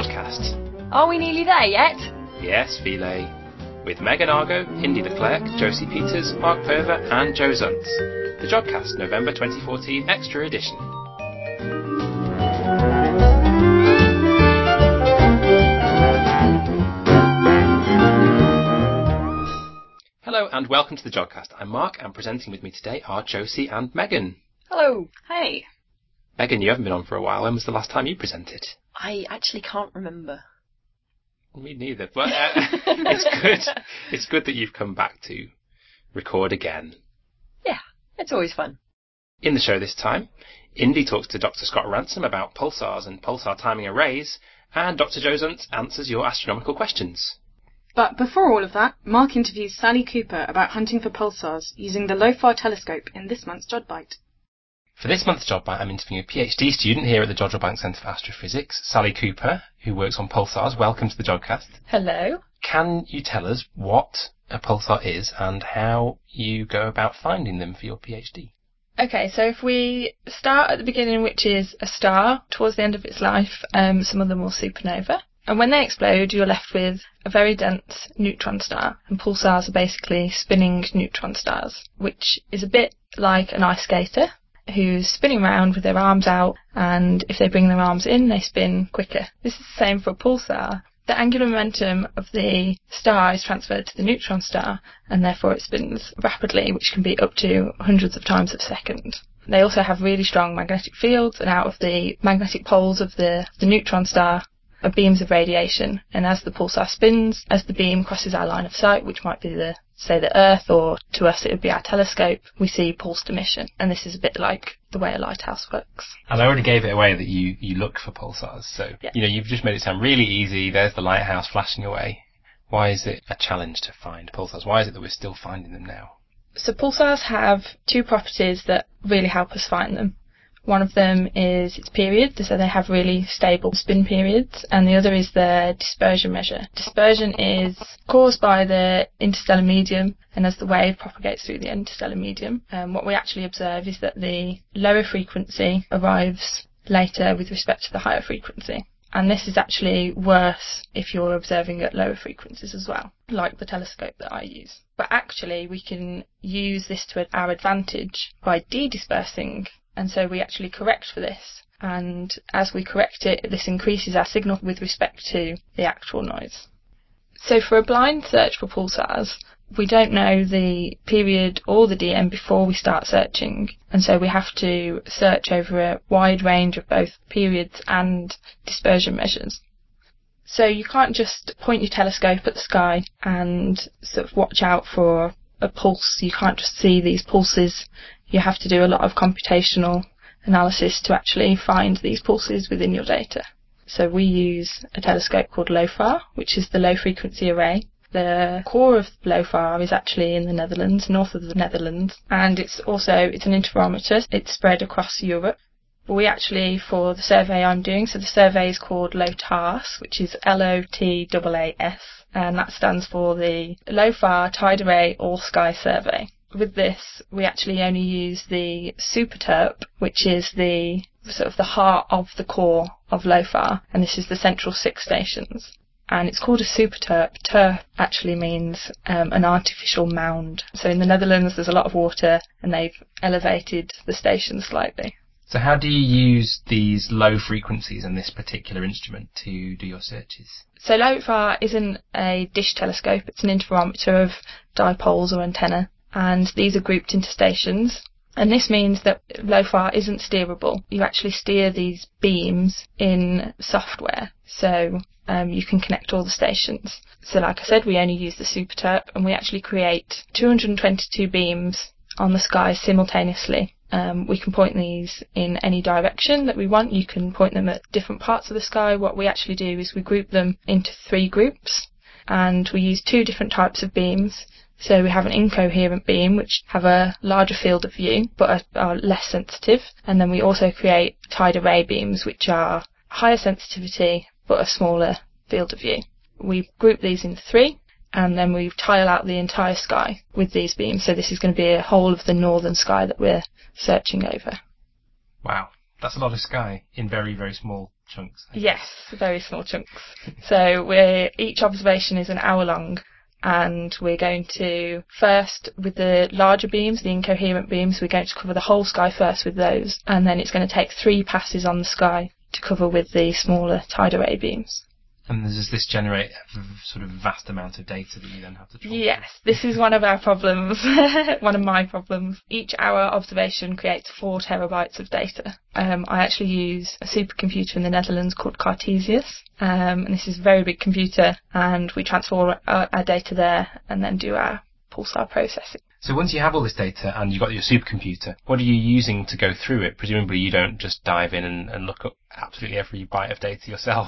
Jodcast. Are we nearly there yet? Yes, Philae. With Megan Argo, Indy the Clerk, Josie Peters, Mark Perver and Joe Zuntz. The Jodcast November 2014 Extra Edition. Hello and welcome to the Jodcast. I'm Mark and presenting with me today are Josie and Megan. Hello. Hey. Megan, you haven't been on for a while. When was the last time you presented? I actually can't remember. Me neither, but it's good. It's good that you've come back to record again. Yeah, it's always fun. In the show this time, Indy talks to Dr. Scott Ransom about pulsars and pulsar timing arrays, and Dr. Joe Zuntz answers your astronomical questions. But before all of that, Mark interviews Sally Cooper about hunting for pulsars using the LOFAR telescope in this month's JodBite. For this month's JodBite, I'm interviewing a PhD student here at the Jodrell Bank Centre for Astrophysics, Sally Cooper, who works on pulsars. Welcome to the Jodcast. Hello. Can you tell us what a pulsar is and how you go about finding them for your PhD? Okay, so if we start at the beginning, which is a star, towards the end of its life, some of them will supernova. And when they explode, you're left with a very dense neutron star. And pulsars are basically spinning neutron stars, which is a bit like an ice skater who's spinning around with their arms out, and if they bring their arms in, they spin quicker. This is the same for a pulsar. The angular momentum of the star is transferred to the neutron star, and therefore it spins rapidly, which can be up to hundreds of times a second. They also have really strong magnetic fields, and out of the magnetic poles of the neutron star are beams of radiation, and as the pulsar spins, as the beam crosses our line of sight, which might be the Earth, or to us it would be our telescope, we see pulsed emission, and this is a bit like the way a lighthouse works. And I already gave it away that you look for pulsars, so yeah. You've just made it sound really easy. There's the lighthouse flashing away. Why is it a challenge to find pulsars? Why is it that we're still finding them now? So pulsars have two properties that really help us find them. One of them is its period, so they have really stable spin periods, and the other is their dispersion measure. Dispersion is caused by the interstellar medium, and as the wave propagates through the interstellar medium, what we actually observe is that the lower frequency arrives later with respect to the higher frequency. And this is actually worse if you're observing at lower frequencies as well, like the telescope that I use. But actually we can use this to our advantage by de-dispersing, and so we actually correct for this. And as we correct it, this increases our signal with respect to the actual noise. So for a blind search for pulsars, we don't know the period or the DM before we start searching, and so we have to search over a wide range of both periods and dispersion measures. So you can't just point your telescope at the sky and sort of watch out for a pulse. You can't just see these pulses. You have to do a lot of computational analysis to actually find these pulses within your data. So we use a telescope called LOFAR, which is the low frequency array. The core of LOFAR is actually in the Netherlands, north of the Netherlands, and it's an interferometer. It's spread across Europe. But we actually, for the survey I'm doing, so the survey is called LOTAS, which is LOTAAS, and that stands for the LOFAR Tide Array All Sky Survey. With this, we actually only use the SuperTERP, which is the sort of the heart of the core of LOFAR, and this is the central 6 stations. And it's called a SuperTERP. TERP actually means an artificial mound. So in the Netherlands there's a lot of water, and they've elevated the station slightly. So how do you use these low frequencies in this particular instrument to do your searches? So LOFAR isn't a dish telescope, it's an interferometer of dipoles or antenna, and these are grouped into stations. And this means that LOFAR isn't steerable. You actually steer these beams in software, so you can connect all the stations. So like I said, we only use the SuperTERP, and we actually create 222 beams on the sky simultaneously. We can point these in any direction that we want. You can point them at different parts of the sky. What we actually do is we group them into 3 groups, and we use 2 different types of beams. So we have an incoherent beam, which have a larger field of view, but are less sensitive. And then we also create tide array beams, which are higher sensitivity, but a smaller field of view. We group these into 3, and then we tile out the entire sky with these beams. So this is going to be a whole of the northern sky that we're searching over. Wow, that's a lot of sky in very, very small chunks. Yes, very small chunks. So each observation is an hour long, and we're going to first, with the larger beams, the incoherent beams, we're going to cover the whole sky first with those, and then it's going to take 3 passes on the sky to cover with the smaller tide array beams. And does this generate a sort of vast amount of data that you then have to trawl? Yes, this is one of our problems, one of my problems. Each hour observation creates 4 terabytes of data. I actually use a supercomputer in the Netherlands called Cartesius, and this is a very big computer, and we transfer our data there and then do our pulsar processing. So once you have all this data and you've got your supercomputer, what are you using to go through it? Presumably you don't just dive in and look up absolutely every byte of data yourself.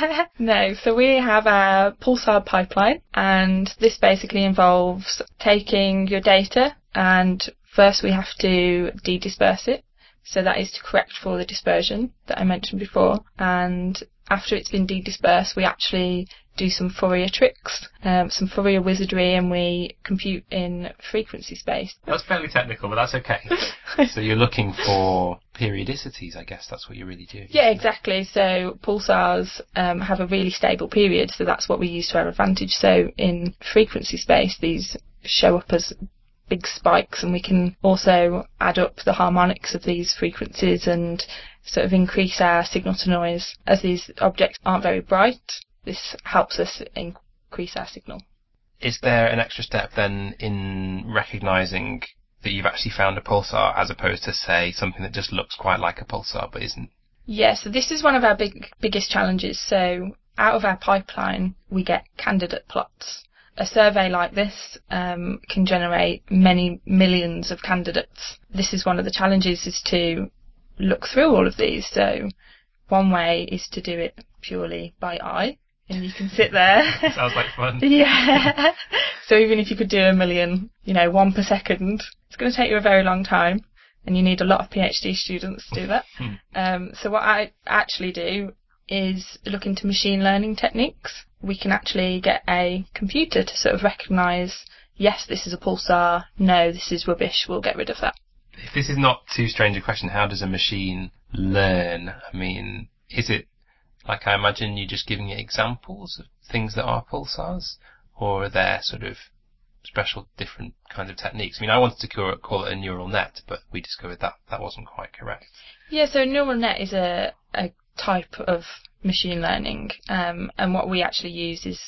No, so we have our pulsar pipeline, and this basically involves taking your data, and first we have to de-disperse it. So that is to correct for the dispersion that I mentioned before, and after it's been de-dispersed, we actually do some Fourier tricks, some Fourier wizardry, and we compute in frequency space. That's fairly technical, but that's okay. So you're looking for periodicities, I guess that's what you really do. Yeah, exactly. So pulsars have a really stable period, so that's what we use to our advantage. So in frequency space, these show up as big spikes, and we can also add up the harmonics of these frequencies and sort of increase our signal to noise. As these objects aren't very bright, this helps us increase our signal. Is there an extra step then in recognising that you've actually found a pulsar as opposed to, say, something that just looks quite like a pulsar but isn't? Yeah, so this is one of our biggest challenges. So out of our pipeline, we get candidate plots. A survey like this can generate many millions of candidates. This is one of the challenges, is to look through all of these. So one way is to do it purely by eye, and you can sit there. Sounds like fun. Yeah. So even if you could do 1 million, 1 per second, it's going to take you a very long time, and you need a lot of PhD students to do that. So what I actually do is look into machine learning techniques. We can actually get a computer to sort of recognise, yes, this is a pulsar, no, this is rubbish, we'll get rid of that. If this is not too strange a question, how does a machine learn? I mean, is it like I imagine you just giving it examples of things that are pulsars, or are there sort of special different kinds of techniques? I mean, I wanted to call it a neural net, but we discovered that wasn't quite correct. Yeah, so a neural net is a type of machine learning, and what we actually use is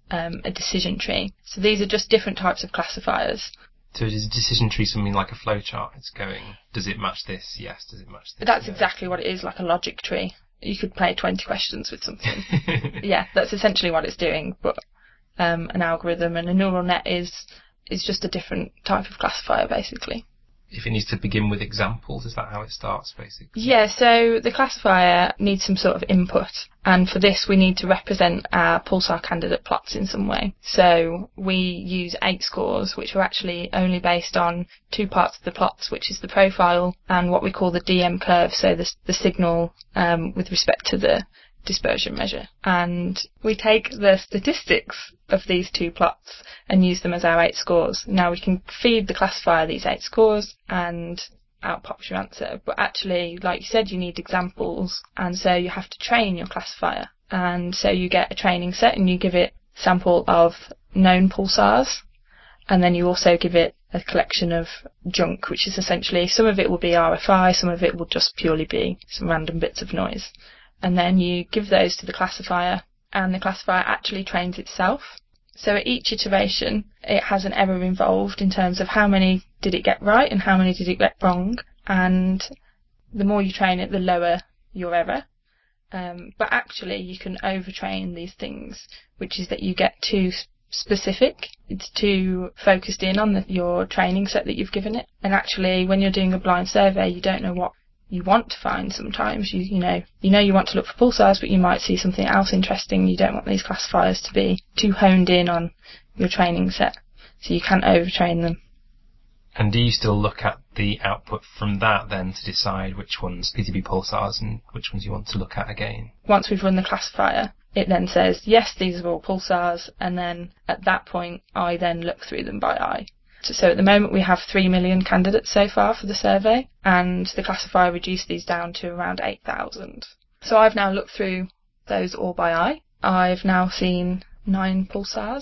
a decision tree. So these are just different types of classifiers. So is a decision tree something like a flowchart? It's going, does it match this? Yes. Does it match this? That's exactly what it is, like a logic tree. You could play 20 questions with something. Yeah, that's essentially what it's doing, but an algorithm, and a neural net is just a different type of classifier, basically. If it needs to begin with examples, is that how it starts, basically? Yeah, so the classifier needs some sort of input, and for this we need to represent our pulsar candidate plots in some way. So we use 8 scores, which are actually only based on 2 parts of the plots, which is the profile and what we call the DM curve, so the signal with respect to the dispersion measure. And we take the statistics of these 2 plots and use them as our 8 scores. Now we can feed the classifier these 8 scores and out pops your answer. But actually, like you said, you need examples, and so you have to train your classifier. And so you get a training set and you give it a sample of known pulsars, and then you also give it a collection of junk, which is essentially, some of it will be RFI, some of it will just purely be some random bits of noise. And then you give those to the classifier, and the classifier actually trains itself. So at each iteration, it has an error involved in terms of how many did it get right and how many did it get wrong. And the more you train it, the lower your error. But actually, you can overtrain these things, which is that you get too specific. It's too focused in on your training set that you've given it. And actually, when you're doing a blind survey, you don't know what you want to find sometimes. You know you want to look for pulsars, but you might see something else interesting. You don't want these classifiers to be too honed in on your training set, so you can't overtrain them. And do you still look at the output from that then to decide which ones need to be pulsars and which ones you want to look at again? Once we've run the classifier, it then says, yes, these are all pulsars, and then at that point I then look through them by eye. So at the moment we have 3 million candidates so far for the survey, and the classifier reduced these down to around 8,000. So I've now looked through those all by eye. I've now seen 9 new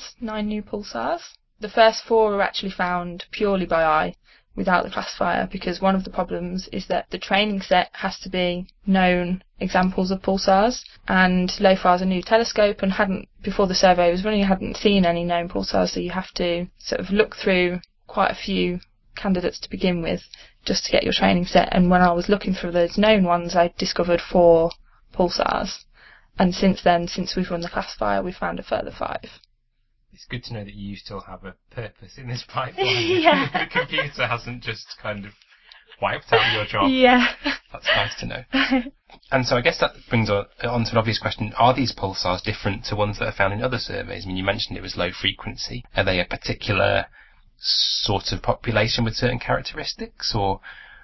pulsars. The first 4 were actually found purely by eye, without the classifier, because one of the problems is that the training set has to be known examples of pulsars, and LOFAR's a new telescope and before the survey was running, hadn't seen any known pulsars, so you have to sort of look through quite a few candidates to begin with just to get your training set. And when I was looking through those known ones, I discovered 4 pulsars, and since then, since we've run the classifier, we've found a further 5. It's good to know that you still have a purpose in this pipeline. Yeah. The computer hasn't just kind of wiped out your job. Yeah. That's nice to know. And so I guess that brings on to an obvious question. Are these pulsars different to ones that are found in other surveys? I mean, you mentioned it was low frequency. Are they a particular sort of population with certain characteristics? Or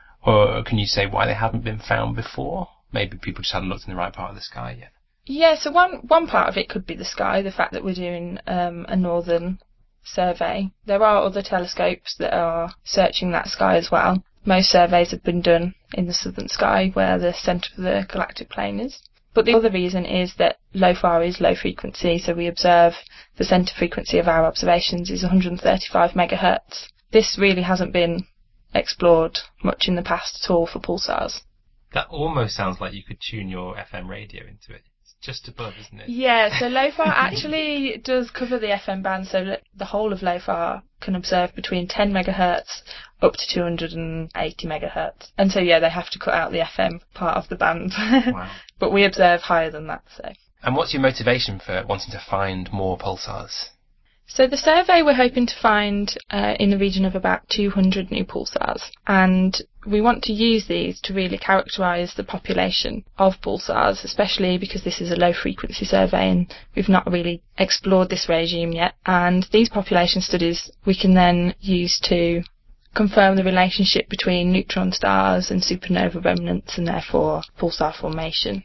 can you say why they haven't been found before? Maybe people just hadn't looked in the right part of the sky yet. Yeah, so one part of it could be the sky, the fact that we're doing a northern survey. There are other telescopes that are searching that sky as well. Most surveys have been done in the southern sky, where the centre of the galactic plane is. But the other reason is that LOFAR is low frequency, so we observe the centre frequency of our observations is 135 megahertz. This really hasn't been explored much in the past at all for pulsars. That almost sounds like you could tune your FM radio into it. Just above, isn't it? Yeah, so LOFAR actually does cover the FM band, so the whole of LOFAR can observe between 10 megahertz up to 280 megahertz. And so, yeah, they have to cut out the FM part of the band. Wow. But we observe higher than that, so. And what's your motivation for wanting to find more pulsars? So the survey, we're hoping to find in the region of about 200 new pulsars, and we want to use these to really characterise the population of pulsars, especially because this is a low frequency survey and we've not really explored this regime yet. And these population studies we can then use to confirm the relationship between neutron stars and supernova remnants and therefore pulsar formation.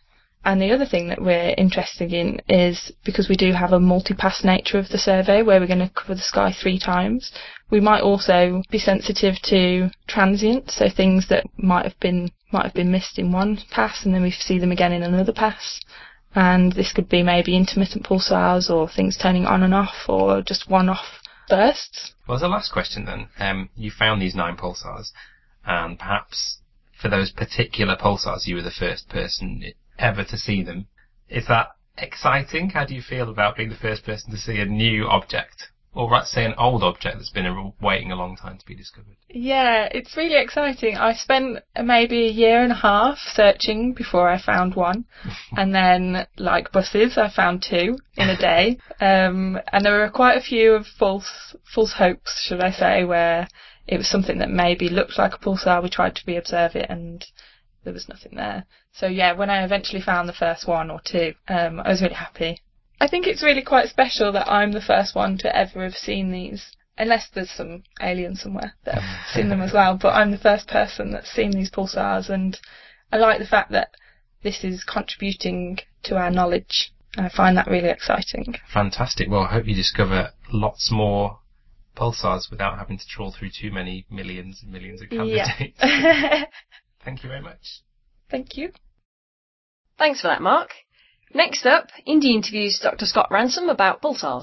And the other thing that we're interested in is, because we do have a multi-pass nature of the survey where we're going to cover the sky 3 times, we might also be sensitive to transients, so things that might have been missed in one pass and then we see them again in another pass. And this could be maybe intermittent pulsars or things turning on and off or just one-off bursts. Well, as a last question then, you found these 9 pulsars, and perhaps for those particular pulsars you were the first person ever to see them. Is that exciting? How do you feel about being the first person to see a new object? Or let's say an old object that's been waiting a long time to be discovered? Yeah, it's really exciting. I spent maybe a year and a half searching before I found one. And then, like buses, I found 2 in a day. And there were quite a few of false hopes, should I say, where it was something that maybe looked like a pulsar. We tried to re-observe it and there was nothing there. So yeah, when I eventually found the first 1 or 2, I was really happy. I think it's really quite special that I'm the first one to ever have seen these, unless there's some alien somewhere that have seen them as well, but I'm the first person that's seen these pulsars, and I like the fact that this is contributing to our knowledge, and I find that really exciting. Fantastic. Well, I hope you discover lots more pulsars without having to trawl through too many millions and millions of candidates. Yeah. Thank you very much. Thank you. Thanks for that, Mark. Next up, Indy interviews Dr. Scott Ransom about pulsars.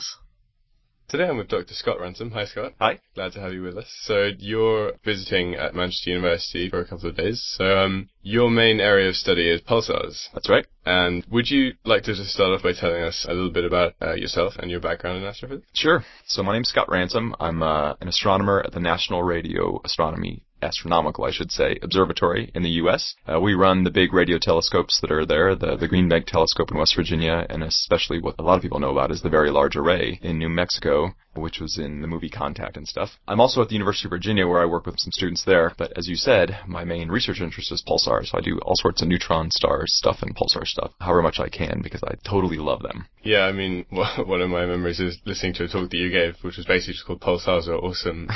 Today I'm with Dr. Scott Ransom. Hi, Scott. Hi. Glad to have you with us. So you're visiting at Manchester University for a couple of days. So your main area of study is pulsars. That's right. And would you like to just start off by telling us a little bit about yourself and your background in astrophysics? Sure. So my name's Scott Ransom. I'm an astronomer at the National Radio Astronomical Observatory in the U.S. We run the big radio telescopes that are there, the Green Bank Telescope in West Virginia, and especially what a lot of people know about is the Very Large Array in New Mexico, which was in the movie Contact and stuff. I'm also at the University of Virginia, where I work with some students there, but as you said, my main research interest is pulsars, so I do all sorts of neutron stars stuff and pulsar stuff, however much I can, because I totally love them. Yeah, I mean, one of my memories is listening to a talk that you gave, which was basically just called Pulsars Are Awesome.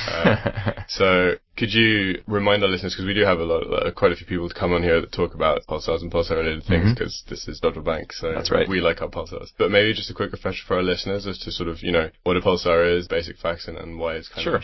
So could you remind our listeners, because we do have quite a few people to come on here that talk about pulsars and pulsar-related things, because this is Dr. Blank, so that's right. We like our pulsars. But maybe just a quick refresher for our listeners as to sort of, what a pulsar is, basic facts, and why it's kind of interesting.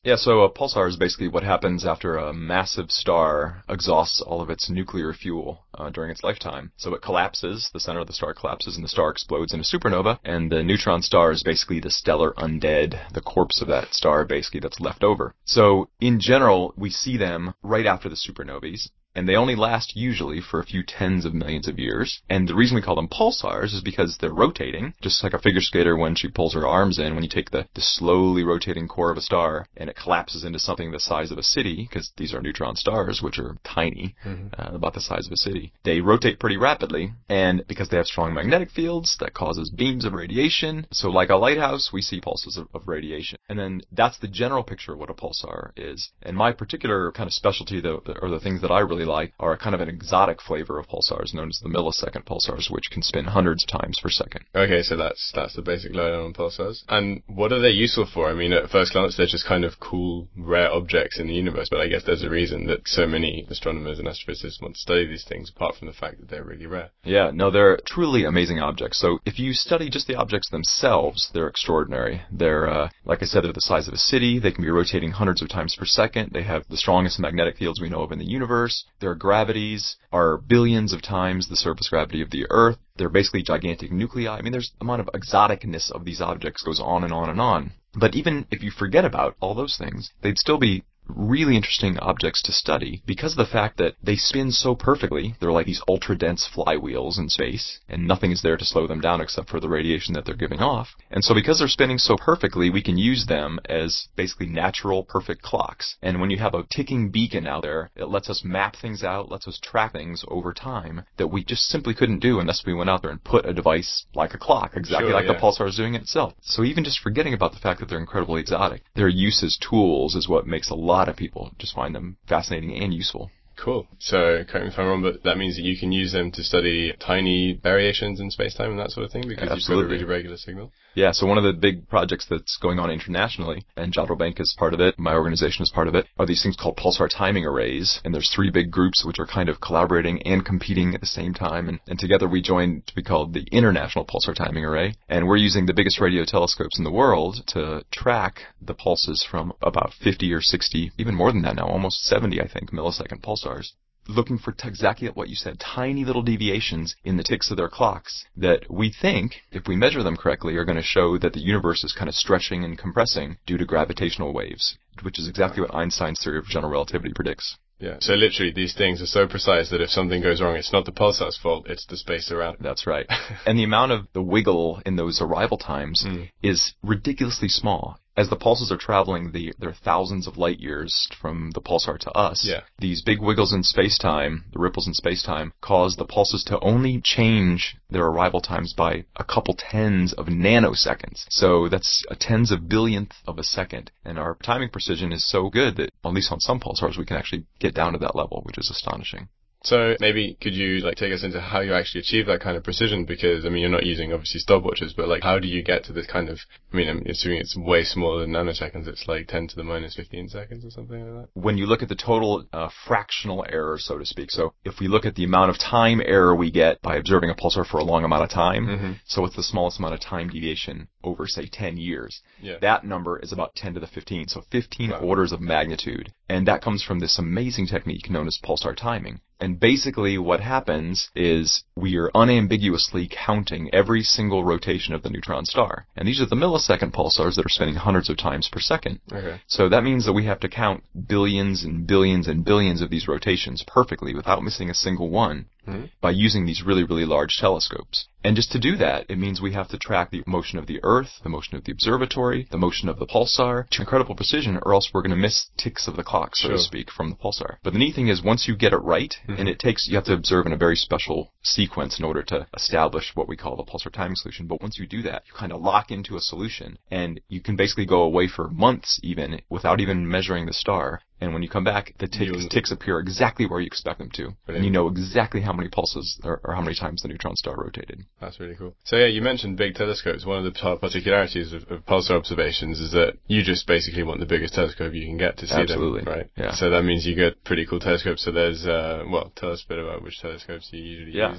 Yeah, so a pulsar is basically what happens after a massive star exhausts all of its nuclear fuel during its lifetime. So it collapses, the center of the star collapses, and the star explodes in a supernova, and the neutron star is basically the stellar undead, the corpse of that star basically that's left over. So in general, we see them right after the supernovae, and they only last usually for a few tens of millions of years. And the reason we call them pulsars is because they're rotating, just like a figure skater when she pulls her arms in. When you take the slowly rotating core of a star and it collapses into something the size of a city, because these are neutron stars, which are tiny, about the size of a city, they rotate pretty rapidly. And because they have strong magnetic fields, that causes beams of radiation. So like a lighthouse, we see pulses of radiation. And then that's the general picture of what a pulsar is. And my particular kind of specialty, or the things that I really like, are a kind of an exotic flavor of pulsars known as the millisecond pulsars, which can spin hundreds of times per second. Okay, so that's the basic lowdown on pulsars. And what are they useful for? I mean, at first glance, they're just kind of cool, rare objects in the universe, but I guess there's a reason that so many astronomers and astrophysicists want to study these things, apart from the fact that they're really rare. Yeah, no, they're truly amazing objects. So if you study just the objects themselves, they're extraordinary. They're, like I said, they're the size of a city. They can be rotating hundreds of times per second. They have the strongest magnetic fields we know of in the universe. Their gravities are billions of times the surface gravity of the Earth. They're basically gigantic nuclei. I mean, there's the amount of exoticness of these objects goes on and on and on. But even if you forget about all those things, they'd still be really interesting objects to study because of the fact that they spin so perfectly. They're like these ultra-dense flywheels in space, and nothing is there to slow them down except for the radiation that they're giving off. And so because they're spinning so perfectly, we can use them as basically natural, perfect clocks. And when you have a ticking beacon out there, it lets us map things out, lets us track things over time that we just simply couldn't do unless we went out there and put a device like a clock, exactly like the pulsar is doing it itself. So even just forgetting about the fact that they're incredibly exotic, their use as tools is what makes a lot of people just find them fascinating and useful. Cool. So, correct me if I'm wrong, but that means that you can use them to study tiny variations in space-time and that sort of thing because you've got a really regular signal? Yeah, so one of the big projects that's going on internationally, and Jodrell Bank is part of it, my organization is part of it, are these things called pulsar timing arrays. And there's 3 big groups which are kind of collaborating and competing at the same time. And together we joined to be called the International Pulsar Timing Array. And we're using the biggest radio telescopes in the world to track the pulses from about 50 or 60, even more than that now, almost 70, I think, millisecond pulsars, looking for exactly what you said, tiny little deviations in the ticks of their clocks that we think, if we measure them correctly, are going to show that the universe is kind of stretching and compressing due to gravitational waves, which is exactly what Einstein's theory of general relativity predicts. Yeah, so literally these things are so precise that if something goes wrong, it's not the pulsar's fault, it's the space around it. That's right. And the amount of the wiggle in those arrival times is ridiculously small. As the pulses are traveling, they're thousands of light years from the pulsar to us. Yeah. These big wiggles in space-time, the ripples in space-time, cause the pulses to only change their arrival times by a couple tens of nanoseconds. So that's a tens of billionth of a second. And our timing precision is so good that, at least on some pulsars, we can actually get down to that level, which is astonishing. So maybe could you take us into how you actually achieve that kind of precision? Because, I mean, you're not using obviously stopwatches, but how do you get to this kind of, I mean, I'm assuming it's way smaller than nanoseconds. It's like 10 to the minus 15 seconds or something like that. When you look at the total fractional error, so to speak, so if we look at the amount of time error we get by observing a pulsar for a long amount of time, so what's the smallest amount of time deviation over, say, 10 years? Yeah. That number is about 10 to the 15, so 15 orders of magnitude. And that comes from this amazing technique known as pulsar timing. And basically what happens is we are unambiguously counting every single rotation of the neutron star. And these are the millisecond pulsars that are spinning hundreds of times per second. Okay. So that means that we have to count billions and billions and billions of these rotations perfectly without missing a single one by using these really, really large telescopes. And just to do that, it means we have to track the motion of the Earth, the motion of the observatory, the motion of the pulsar to incredible precision, or else we're going to miss ticks of the clock, so to speak, from the pulsar. But the neat thing is once you get it right, and you have to observe in a very special sequence in order to establish what we call the pulsar timing solution. But once you do that, you kind of lock into a solution, and you can basically go away for months even without even measuring the star. And when you come back, the ticks appear exactly where you expect them to. Brilliant. And you know exactly how many pulses or how many times the neutron star rotated. That's really cool. So yeah, you mentioned big telescopes. One of the particularities of pulsar observations is that you just basically want the biggest telescope you can get to see Absolutely. them, right? Yeah. So that means you get pretty cool telescopes. So there's, tell us a bit about which telescopes you usually use.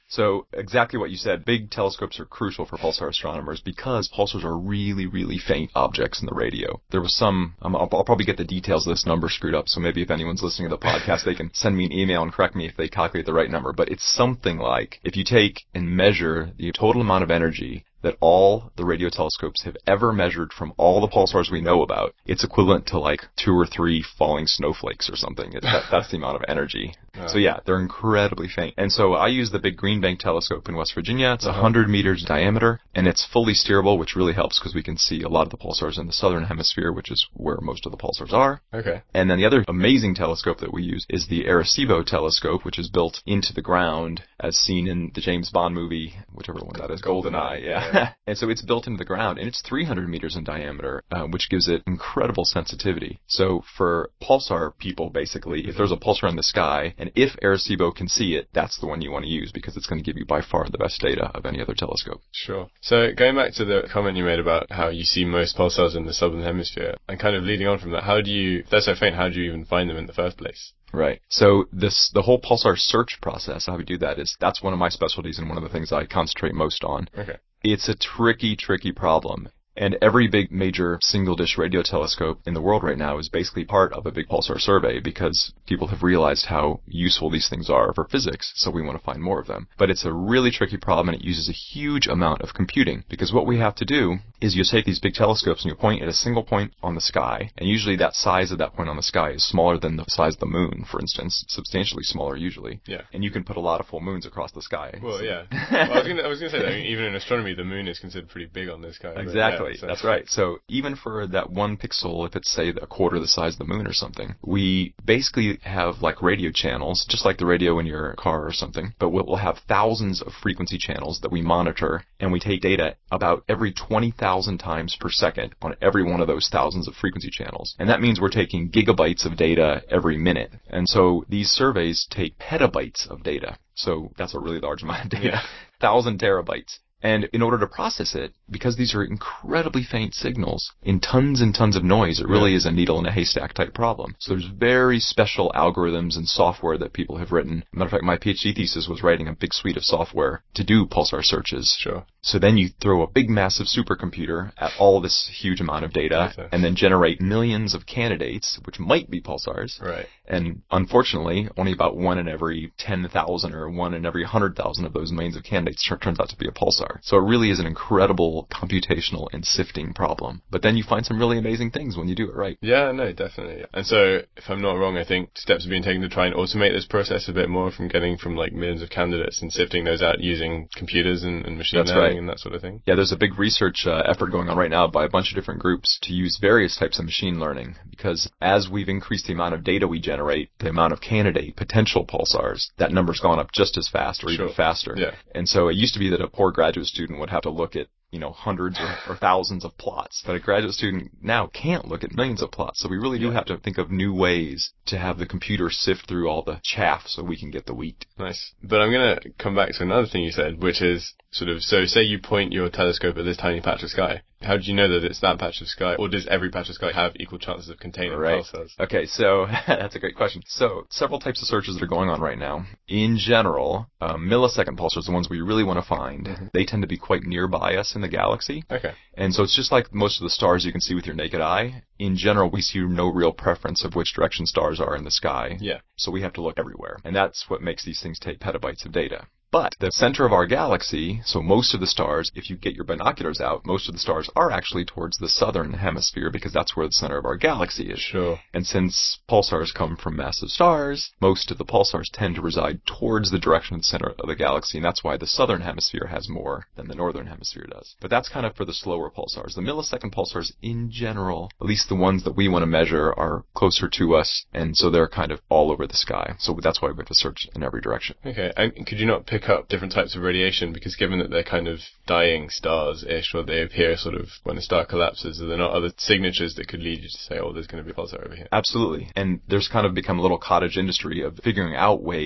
So exactly what you said, big telescopes are crucial for pulsar astronomers because pulsars are really, really faint objects in the radio. There was some, I'll probably get the details of this number screwed up, so maybe if anyone's listening to the podcast, they can send me an email and correct me if they calculate the right number. But it's something like, if you take and measure the total amount of energy that all the radio telescopes have ever measured from all the pulsars we know about, it's equivalent to like 2 or 3 falling snowflakes or something. That's the amount of energy. So yeah, they're incredibly faint. And so I use the big Green Bank telescope in West Virginia. It's 100 meters diameter, and it's fully steerable, which really helps because we can see a lot of the pulsars in the southern hemisphere, which is where most of the pulsars are. Okay. And then the other amazing telescope that we use is the Arecibo telescope, which is built into the ground as seen in the James Bond movie, whichever one that is, GoldenEye. Yeah. And so it's built into the ground, and it's 300 meters in diameter, which gives it incredible sensitivity. So for pulsar people, basically, if there's a pulsar in the sky, and if Arecibo can see it, that's the one you want to use because it's going to give you by far the best data of any other telescope. Sure. So going back to the comment you made about how you see most pulsars in the southern hemisphere, and kind of leading on from that, if they're so faint, how do you even find them in the first place? Right. So the whole pulsar search process, how we do that that's one of my specialties and one of the things I concentrate most on. Okay. It's a tricky problem. And every big major single-dish radio telescope in the world right now is basically part of a big pulsar survey because people have realized how useful these things are for physics, so we want to find more of them. But it's a really tricky problem, and it uses a huge amount of computing because what we have to do is you take these big telescopes and you point at a single point on the sky, and usually that size of that point on the sky is smaller than the size of the moon, for instance, substantially smaller usually. Yeah. And you can put a lot of full moons across the sky. Well, yeah. Well, I was going to say that even in astronomy, the moon is considered pretty big on the sky. Exactly. Yeah, so. That's right. So even for that 1 pixel, if it's say a quarter the size of the moon or something, we basically have like radio channels, just like the radio in your car or something, but we'll have thousands of frequency channels that we monitor, and we take data about every 20,000 times per second on every one of those thousands of frequency channels. And that means we're taking gigabytes of data every minute. And so these surveys take petabytes of data. So that's a really large amount of data. Yeah. 1,000 terabytes. And in order to process it, because these are incredibly faint signals in tons and tons of noise, it really is a needle in a haystack type problem. So there's very special algorithms and software that people have written. Matter of fact, my PhD thesis was writing a big suite of software to do pulsar searches. Sure. So then you throw a big massive supercomputer at all this huge amount of data and then generate millions of candidates, which might be pulsars. Right. And unfortunately, only about 1 in every 10,000 or 1 in every 100,000 of those millions of candidates turns out to be a pulsar. So it really is an incredible computational and sifting problem. But then you find some really amazing things when you do it right. Yeah, no, definitely. And so, if I'm not wrong, I think steps are being taken to try and automate this process a bit more from getting from like millions of candidates and sifting those out using computers and machine learning and that sort of thing. Yeah, there's a big research effort going on right now by a bunch of different groups to use various types of machine learning because as we've increased the amount of data we generate, the amount of candidate potential pulsars, that number's gone up just as fast or even faster. Yeah. And so it used to be that a poor graduate student would have to look at hundreds or thousands of plots. But a graduate student now can't look at millions of plots. So we really do have to think of new ways to have the computer sift through all the chaff so we can get the wheat. Nice. But I'm going to come back to another thing you said, which is sort of, so say you point your telescope at this tiny patch of sky. How do you know that it's that patch of sky? Or does every patch of sky have equal chances of containing pulsars? Okay, so that's a great question. So several types of searches that are going on right now. In general, millisecond pulsars, the ones we really want to find, they tend to be quite nearby us in the galaxy. Okay. And so it's just like most of the stars you can see with your naked eye. In general, we see no real preference of which direction stars are in the sky. Yeah. So we have to look everywhere. And that's what makes these things take petabytes of data. But the center of our galaxy, so most of the stars, if you get your binoculars out, most of the stars are actually towards the southern hemisphere because that's where the center of our galaxy is. Sure. And since pulsars come from massive stars, most of the pulsars tend to reside towards the direction of the center of the galaxy, and that's why the southern hemisphere has more than the northern hemisphere does. But that's kind of for the slower pulsars. The millisecond pulsars, in general, at least the ones that we want to measure, are closer to us, and so they're kind of all over the sky. So that's why we have to search in every direction. Okay, and could you not pick up different types of radiation, because given that they're kind of dying stars-ish, or they appear sort of when a star collapses, are there not other signatures that could lead you to say, oh, there's going to be a pulsar over here? Absolutely. And there's kind of become a little cottage industry of figuring out ways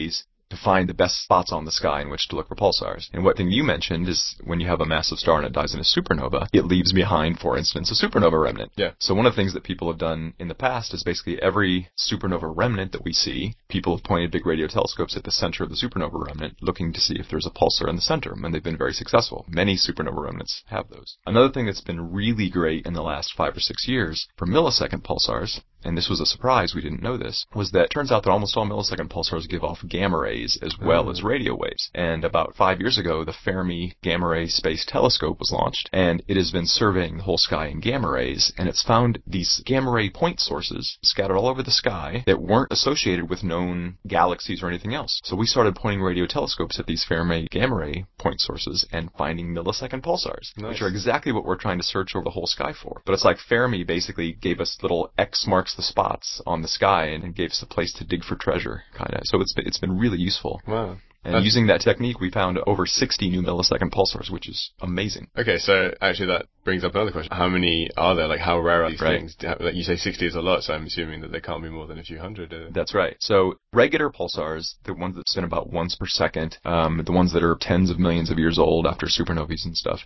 to find the best spots on the sky in which to look for pulsars. And what thing you mentioned is when you have a massive star and it dies in a supernova, it leaves behind, for instance, a supernova remnant. Yeah. So one of the things that people have done in the past is basically every supernova remnant that we see, people have pointed big radio telescopes at the center of the supernova remnant, looking to see if there's a pulsar in the center, and they've been very successful. Many supernova remnants have those. Another thing that's been really great in the last 5 or 6 years for millisecond pulsars, and this was a surprise, we didn't know this, was that it turns out that almost all millisecond pulsars give off gamma rays as well as radio waves. And about 5 years ago, the Fermi Gamma Ray Space Telescope was launched, and it has been surveying the whole sky in gamma rays, and it's found these gamma ray point sources scattered all over the sky that weren't associated with known galaxies or anything else. So we started pointing radio telescopes at these Fermi gamma ray point sources and finding millisecond pulsars, which are exactly what we're trying to search over the whole sky for. But it's like Fermi basically gave us little X marks the spots on the sky and gave us a place to dig for treasure, kind of. So it's been really useful. Wow. And using that technique, we found over 60 new millisecond pulsars, which is amazing. Okay, so actually that brings up another question. How many are there? Like, how rare are these things? Like you say 60 is a lot, so I'm assuming that there can't be more than a few hundred. That's right. So regular pulsars, the ones that spin about once per second, the ones that are tens of millions of years old after supernovae and stuff,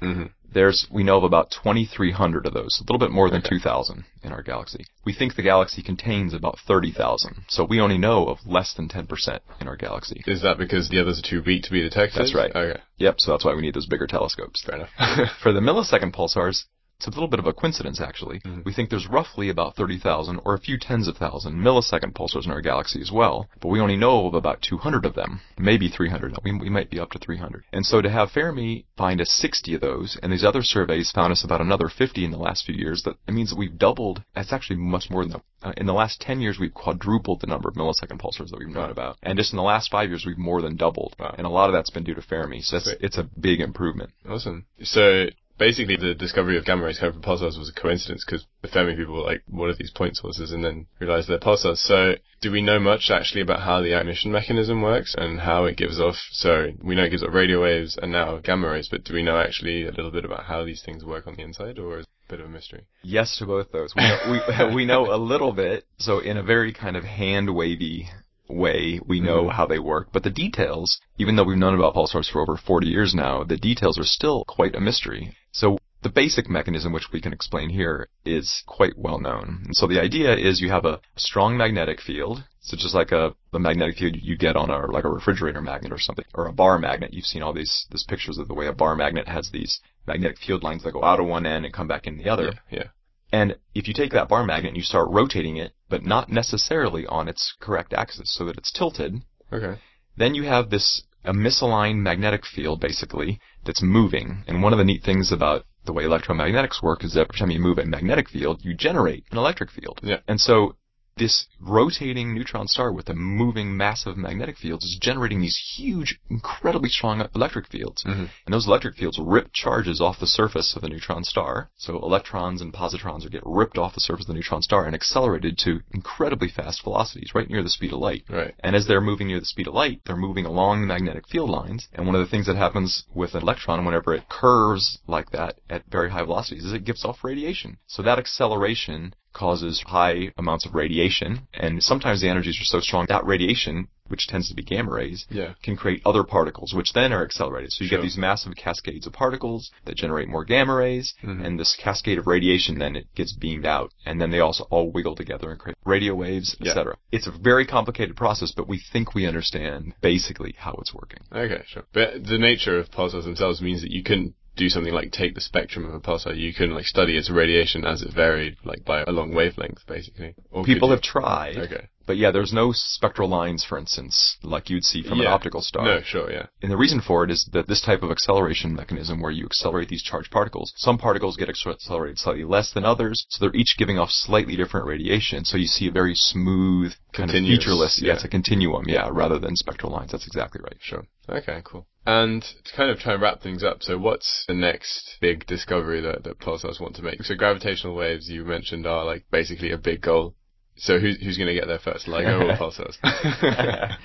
we know of about 2,300 of those, a little bit more than 2,000 in our galaxy. We think the galaxy contains about 30,000, so we only know of less than 10% in our galaxy. Is that because the others are too weak to be detected? That's right. Okay. Yep, so that's why we need those bigger telescopes. Fair enough. For the millisecond pulsars, it's a little bit of a coincidence, actually. We think there's roughly about 30,000 or a few tens of thousand millisecond pulsars in our galaxy as well, but we only know of about 200 of them, maybe 300. We might be up to 300. And so to have Fermi find us 60 of those, and these other surveys found us about another 50 in the last few years, it means that we've doubled. That's actually much more than that. In the last 10 years, we've quadrupled the number of millisecond pulsars that we've known about. And just in the last 5 years, we've more than doubled. Wow. And a lot of that's been due to Fermi. So it's a big improvement. Awesome. So basically, the discovery of gamma rays coming from pulsars was a coincidence because the Fermi people were like, what are these point sources? And then realized they're pulsars. So do we know much actually about how the emission mechanism works and how it gives off? So we know it gives off radio waves and now gamma rays, but do we know actually a little bit about how these things work on the inside, or is it a bit of a mystery? Yes to both those. We know a little bit. So in a very kind of hand-wavy way, we know how they work, but the details, even though we've known about pulsars for over 40 years now, the details are still quite a mystery. So the basic mechanism, which we can explain here, is quite well known. And so the idea is you have a strong magnetic field, so just like the magnetic field you get on a refrigerator magnet or something, or a bar magnet. You've seen all these pictures of the way a bar magnet has these magnetic field lines that go out of one end and come back in the other. Yeah. And if you take that bar magnet and you start rotating it, but not necessarily on its correct axis so that it's tilted, then you have a misaligned magnetic field, basically, that's moving. And one of the neat things about the way electromagnetics work is that every time you move a magnetic field, you generate an electric field. Yeah. And so this rotating neutron star with a moving massive magnetic fields is generating these huge, incredibly strong electric fields. And those electric fields rip charges off the surface of the neutron star. So electrons and positrons will get ripped off the surface of the neutron star and accelerated to incredibly fast velocities, right near the speed of light. Right. And as they're moving near the speed of light, they're moving along the magnetic field lines. And one of the things that happens with an electron whenever it curves like that at very high velocities is it gives off radiation. So that acceleration causes high amounts of radiation, and sometimes the energies are so strong that radiation, which tends to be gamma rays, can create other particles, which then are accelerated. So you get these massive cascades of particles that generate more gamma rays, and this cascade of radiation then it gets beamed out, and then they also all wiggle together and create radio waves, etc. It's a very complicated process, but we think we understand basically how it's working. Okay, sure. But the nature of pulsars themselves means that you couldn't do something like take the spectrum of a pulsar. You can study its radiation as it varied by a long wavelength, basically. Or people have tried. Okay. But there's no spectral lines, for instance, like you'd see from an optical star. No, sure, yeah. And the reason for it is that this type of acceleration mechanism where you accelerate these charged particles, some particles get accelerated slightly less than others, so they're each giving off slightly different radiation. So you see a very smooth, kind of featureless, it's a continuum, rather than spectral lines. That's exactly right. Sure. Okay, cool. And to kind of try and wrap things up, so what's the next big discovery that pulsars want to make? So gravitational waves, you mentioned, are basically a big goal. So who's going to get there first, LIGO or pulsars?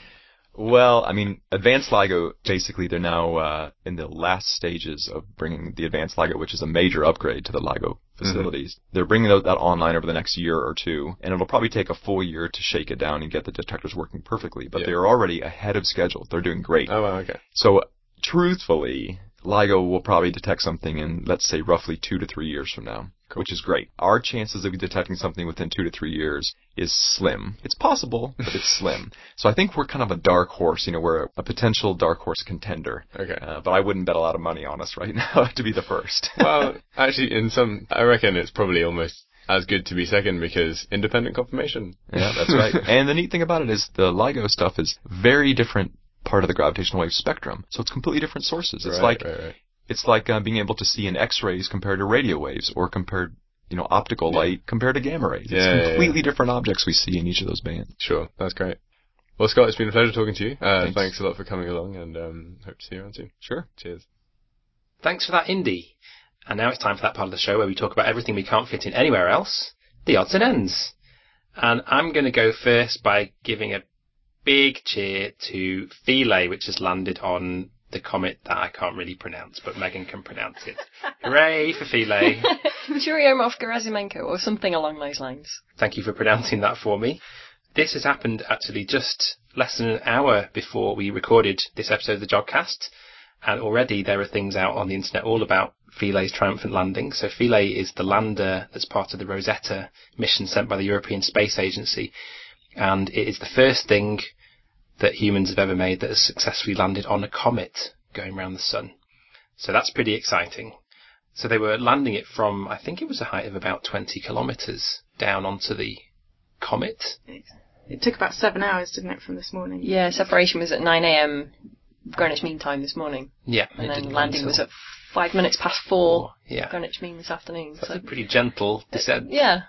Well, I mean, Advanced LIGO, basically they're now in the last stages of bringing the Advanced LIGO, which is a major upgrade to the LIGO facilities. Mm-hmm. They're bringing that online over the next year or two, and it'll probably take a full year to shake it down and get the detectors working perfectly, but they're already ahead of schedule. They're doing great. Oh, wow, okay. So, truthfully, LIGO will probably detect something in, let's say, roughly 2 to 3 years from now. Cool. Which is great. Our chances of detecting something within 2 to 3 years is slim. It's possible, but it's slim. So I think we're kind of a dark horse. We're a potential dark horse contender. Okay. But I wouldn't bet a lot of money on us right now to be the first. Well, actually, I reckon it's probably almost as good to be second because independent confirmation. Yeah, that's right. And the neat thing about it is the LIGO stuff is very different part of the gravitational wave spectrum. So it's completely different sources. It's right. It's like being able to see in X-rays compared to radio waves, or compared, optical light compared to gamma rays. It's completely different objects we see in each of those bands. Sure, that's great. Well, Scott, it's been a pleasure talking to you. Thanks a lot for coming along, and hope to see you around soon. Sure. Cheers. Thanks for that, Indy. And now it's time for that part of the show where we talk about everything we can't fit in anywhere else, the odds and ends. And I'm going to go first by giving a big cheer to Philae, which has landed on the comet that I can't really pronounce, but Megan can pronounce it. Hooray for Philae. Churyumov-Gerasimenko, or something along those lines. Thank you for pronouncing that for me. This has happened actually just less than an hour before we recorded this episode of the Jodcast, and already there are things out on the internet all about Philae's triumphant landing. So Philae is the lander that's part of the Rosetta mission sent by the European Space Agency, and it is the first thing that humans have ever made that has successfully landed on a comet going around the sun. So that's pretty exciting. So they were landing it from, I think it was a height of about 20 kilometres down onto the comet. It took about 7 hours, didn't it, from this morning? Yeah, separation was at 9 a.m. Greenwich Mean Time this morning. Yeah. And then landing was at 5 minutes past 4 yeah. Greenwich Mean this afternoon. So that's a pretty gentle descent. Yeah.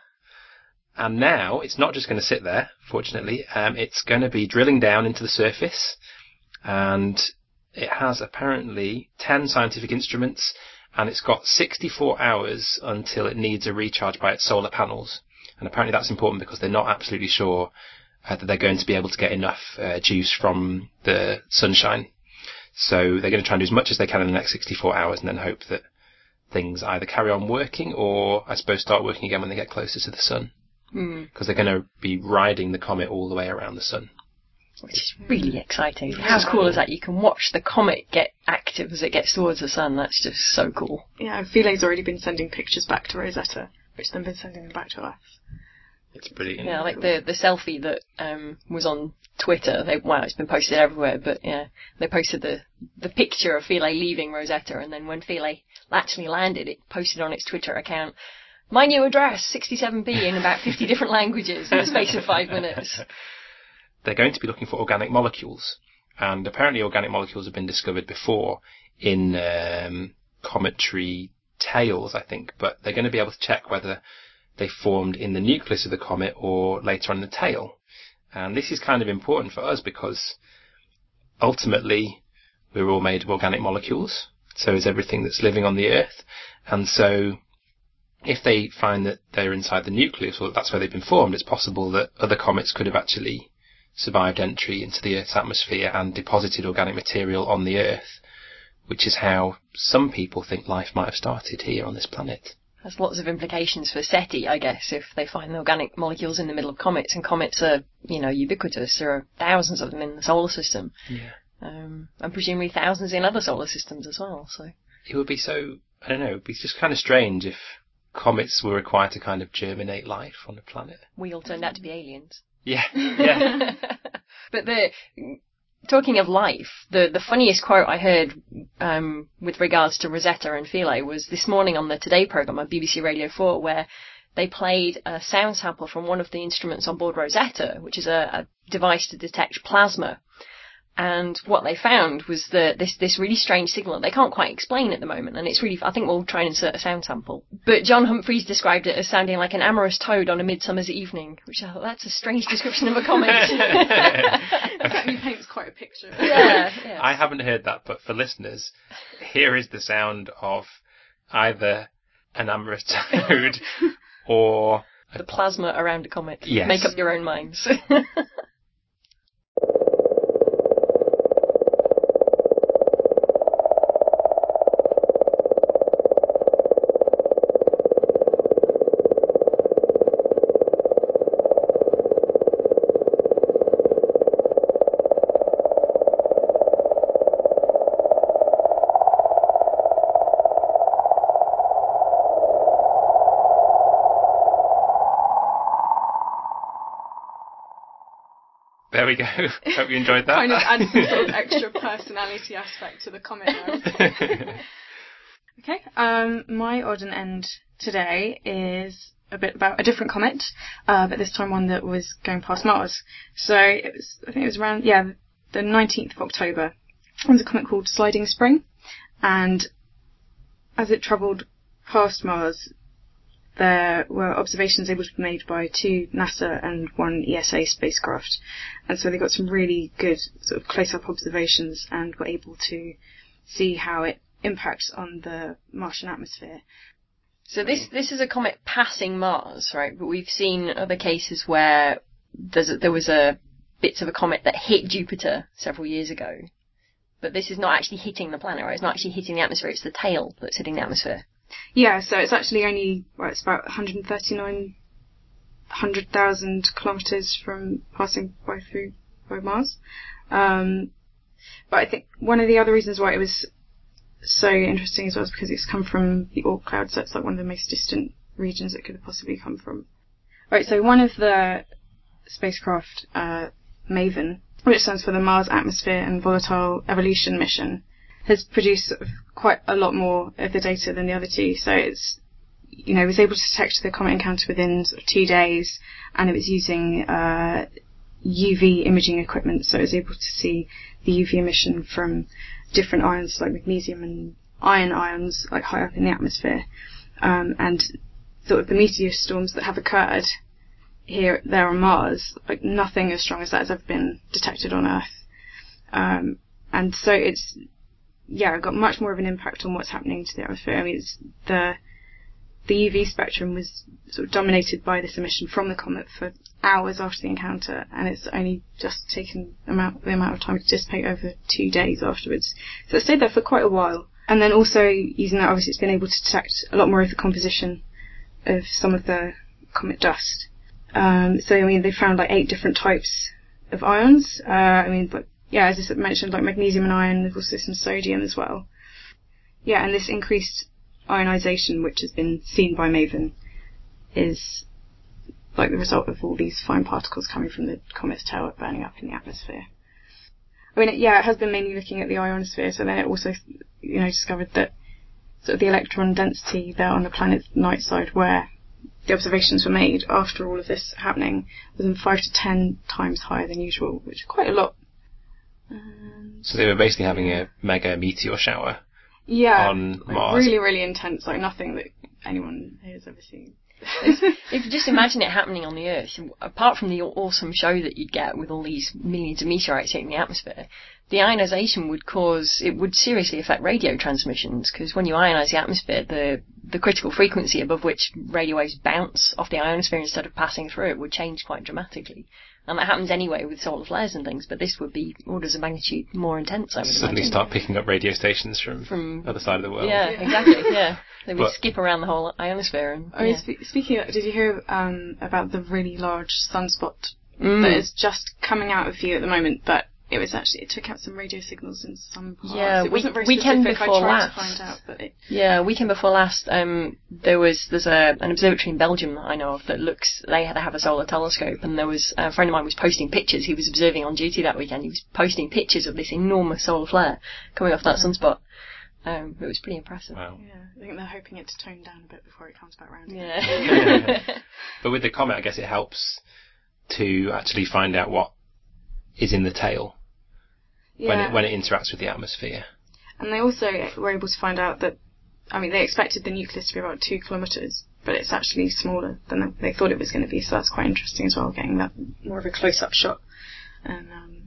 And now it's not just going to sit there, fortunately. It's going to be drilling down into the surface. And it has apparently 10 scientific instruments. And it's got 64 hours until it needs a recharge by its solar panels. And apparently that's important because they're not absolutely sure that they're going to be able to get enough juice from the sunshine. So they're going to try and do as much as they can in the next 64 hours and then hope that things either carry on working or, I suppose, start working again when they get closer to the sun. Because they're going to be riding the comet all the way around the sun. Which is really exciting. How cool is that? You can watch the comet get active as it gets towards the sun. That's just so cool. Yeah, Philae's already been sending pictures back to Rosetta, which then been sending them back to us. It's brilliant. Yeah, like the selfie that was on Twitter. It's been posted everywhere, but yeah, they posted the picture of Philae leaving Rosetta, and then when Philae actually landed, it posted on its Twitter account, "My new address, 67B," in about 50 different languages in the space of 5 minutes. They're going to be looking for organic molecules, and apparently organic molecules have been discovered before in cometary tails, I think, but they're going to be able to check whether they formed in the nucleus of the comet or later on in the tail. And this is kind of important for us because ultimately we're all made of organic molecules, so is everything that's living on the Earth. And so if they find that they're inside the nucleus, or that's where they've been formed, it's possible that other comets could have actually survived entry into the Earth's atmosphere and deposited organic material on the Earth, which is how some people think life might have started here on this planet. Has lots of implications for SETI, I guess, if they find the organic molecules in the middle of comets, and comets are, ubiquitous. There are thousands of them in the solar system. Yeah. And presumably thousands in other solar systems as well, so. It would be it'd be just kind of strange if comets were required to kind of germinate life on the planet. We all turned out to be aliens. Yeah, yeah. But talking of life, the funniest quote I heard with regards to Rosetta and Philae was this morning on the Today programme on BBC Radio 4, where they played a sound sample from one of the instruments on board Rosetta, which is a device to detect plasma. And what they found was that this really strange signal that they can't quite explain at the moment, and it's really, I think we'll try and insert a sound sample. But John Humphreys described it as sounding like an amorous toad on a midsummer's evening, which I thought, that's a strange description of a comet. That paints quite a picture. Yeah. I haven't heard that, but for listeners, here is the sound of either an amorous toad or the plasma around a comet. Yes. Make up your own minds. there we go. Hope you enjoyed that. Kind of add some sort of extra personality aspect to the comet now. Okay, my odd and end today is a bit about a different comet, but this time one that was going past Mars. So I think it was around, the 19th of October. There was a comet called Sliding Spring, and as it travelled past Mars, there were observations able to be made by 2 NASA and 1 ESA spacecraft. And so they got some really good sort of close-up observations and were able to see how it impacts on the Martian atmosphere. So this is a comet passing Mars, right? But we've seen other cases where there was bits of a comet that hit Jupiter several years ago. But this is not actually hitting the planet, right? It's not actually hitting the atmosphere, it's the tail that's hitting the atmosphere. Yeah, so it's actually only, it's about 100,000 kilometres from passing by Mars. But I think one of the other reasons why it was so interesting as well is because it's come from the Oort cloud, so it's like one of the most distant regions it could have possibly come from. Right, so one of the spacecraft, MAVEN, which stands for the Mars Atmosphere and Volatile Evolution Mission, has produced sort of quite a lot more of the data than the other two. So it's, it was able to detect the comet encounter within sort of 2 days, and it was using UV imaging equipment, so it was able to see the UV emission from different ions like magnesium and iron ions, like high up in the atmosphere, and sort of the meteor storms that have occurred there on Mars, like nothing as strong as that has ever been detected on Earth. And so it's got much more of an impact on what's happening to the atmosphere. I mean, it's the UV spectrum was sort of dominated by this emission from the comet for hours after the encounter, and it's only just taken the amount of time to dissipate over 2 days afterwards. So it stayed there for quite a while. And then also, using that, obviously, it's been able to detect a lot more of the composition of some of the comet dust. So, I mean, they found like 8 different types of ions. As I mentioned, like magnesium and iron, there's also some sodium as well. Yeah, and this increased ionization, which has been seen by MAVEN, is like the result of all these fine particles coming from the comet's tail burning up in the atmosphere. I mean, it has been mainly looking at the ionosphere, so then it also, discovered that sort of the electron density there on the planet's night side, where the observations were made after all of this happening, was 5 to 10 times higher than usual, which is quite a lot. So they were basically having a mega meteor shower on Mars. Really, really intense, like nothing that anyone here has ever seen. If you just imagine it happening on the Earth, apart from the awesome show that you'd get with all these millions of meteorites hitting the atmosphere, the ionization would seriously affect radio transmissions, because when you ionize the atmosphere, the critical frequency above which radio waves bounce off the ionosphere instead of passing through it would change quite dramatically. And that happens anyway with solar flares and things, but this would be orders of magnitude more intense, I would imagine. Suddenly start picking up radio stations from the other side of the world. Yeah, exactly, yeah. They would skip around the whole ionosphere. Speaking of, did you hear about the really large sunspot that is just coming out of view at the moment, but it took out some radio signals in some parts. Yeah, it wasn't very weekend specific. before I tried last. to find out, but weekend before last, there's an observatory in Belgium that I know of they had to have a solar telescope, and there was a friend of mine was posting pictures. He was observing on duty that weekend. He was posting pictures of this enormous solar flare coming off that sunspot. It was pretty impressive. Wow. Yeah, I think they're hoping it to tone down a bit before it comes back round. Yeah. But with the comet, I guess it helps to actually find out what is in the tail when it interacts with the atmosphere. And they also were able to find out that, they expected the nucleus to be about 2 kilometres, but it's actually smaller than they thought it was going to be, so that's quite interesting as well, getting that more of a close-up shot and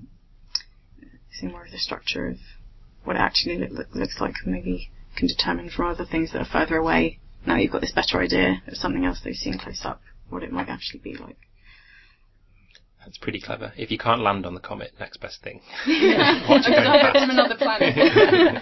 seeing more of the structure of what it actually looks like, and maybe can determine from other things that are further away. Now you've got this better idea of something else they've seen close up, what it might actually be like. That's pretty clever. If you can't land on the comet, next best thing. Watch it going past. From another planet.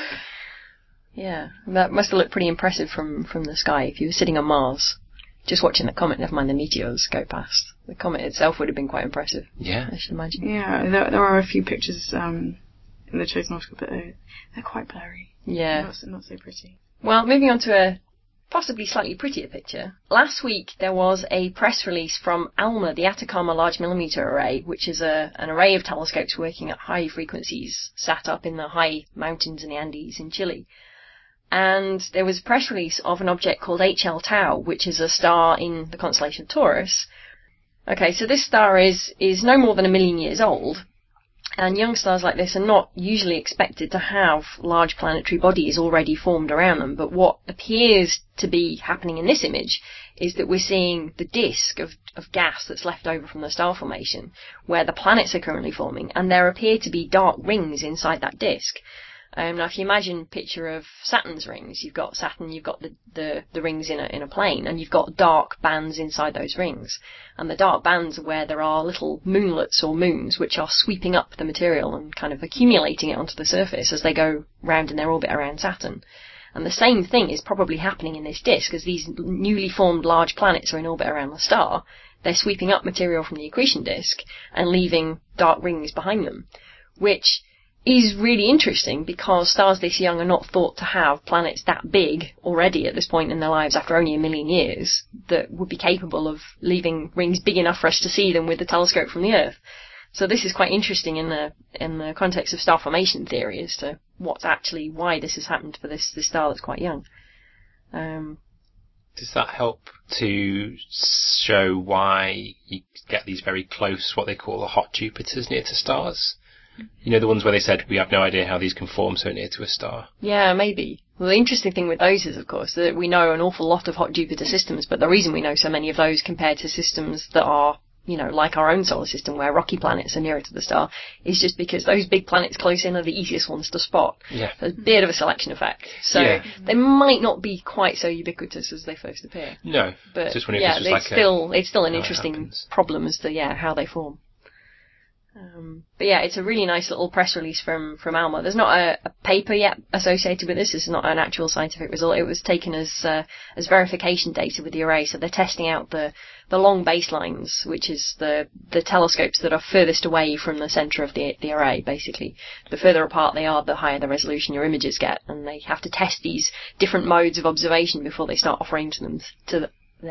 Yeah, that must have looked pretty impressive from the sky. If you were sitting on Mars, just watching the comet, never mind the meteors go past. The comet itself would have been quite impressive. Yeah. I should imagine. Yeah, there are a few pictures in the chosen article, but they're quite blurry. Yeah. Not so pretty. Well, moving on to possibly slightly prettier picture. Last week there was a press release from ALMA, the Atacama Large Millimeter Array, which is an array of telescopes working at high frequencies, sat up in the high mountains in the Andes in Chile. And there was a press release of an object called HL Tau, which is a star in the constellation Taurus. Okay, so this star is no more than 1 million years old, and young stars like this are not usually expected to have large planetary bodies already formed around them, but what appears to be happening in this image is that we're seeing the disk of gas that's left over from the star formation, where the planets are currently forming, and there appear to be dark rings inside that disk. Now, if you imagine a picture of Saturn's rings, you've got Saturn, you've got the rings in a plane, and you've got dark bands inside those rings. And the dark bands are where there are little moonlets or moons, which are sweeping up the material and kind of accumulating it onto the surface as they go round in their orbit around Saturn. And the same thing is probably happening in this disk, as these newly formed large planets are in orbit around the star. They're sweeping up material from the accretion disk and leaving dark rings behind them, which is really interesting because stars this young are not thought to have planets that big already at this point in their lives after only 1 million years that would be capable of leaving rings big enough for us to see them with the telescope from the Earth. So this is quite interesting in the context of star formation theory as to why this has happened for this star that's quite young. Does that help to show why you get these very close, what they call the hot Jupiters near to stars? You know, the ones where they said, we have no idea how these can form so near to a star. Yeah, maybe. Well, the interesting thing with those is, of course, that we know an awful lot of hot Jupiter systems, but the reason we know so many of those compared to systems that are, you know, like our own solar system, where rocky planets are nearer to the star, is just because those big planets close in are the easiest ones to spot. Yeah. There's a bit of a selection effect. So they might not be quite so ubiquitous as they first appear. No. But just wondering yeah, if this was it's still an interesting happens. problem as to how they form. But yeah, it's a really nice little press release from ALMA. There's not a paper yet associated with this. It's not an actual scientific result. It was taken as verification data with the array. So they're testing out the long baselines, which is the telescopes that are furthest away from the center of the array, basically. The further apart they are, the higher the resolution your images get. And they have to test these different modes of observation before they start offering them to